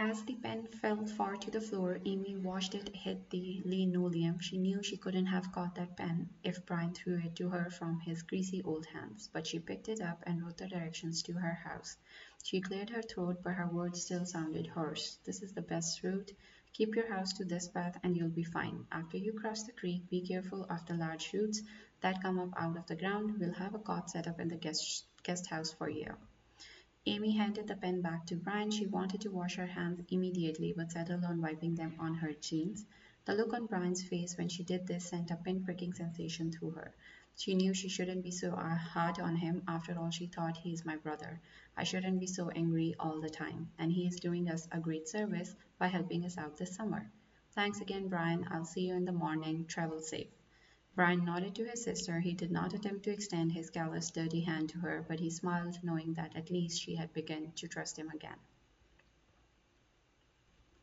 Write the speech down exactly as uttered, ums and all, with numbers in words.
As the pen fell far to the floor, Amy watched it hit the linoleum. She knew she couldn't have caught that pen if Brian threw it to her from his greasy old hands, but she picked it up and wrote the directions to her house. She cleared her throat, but her words still sounded hoarse. This is the best route. Keep your house to this path and you'll be fine. After you cross the creek, be careful of the large roots that come up out of the ground. We'll have a cot set up in the guest, guest house for you. Amy handed the pen back to Brian. She wanted to wash her hands immediately, but settled on wiping them on her jeans. The look on Brian's face when she did this sent a pin-pricking sensation through her. She knew she shouldn't be so uh, hard on him. After all, she thought, he's my brother. I shouldn't be so angry all the time. And he is doing us a great service by helping us out this summer. Thanks again, Brian. I'll see you in the morning. Travel safe. Brian nodded to his sister. He did not attempt to extend his callous, dirty hand to her, but he smiled, knowing that at least she had begun to trust him again.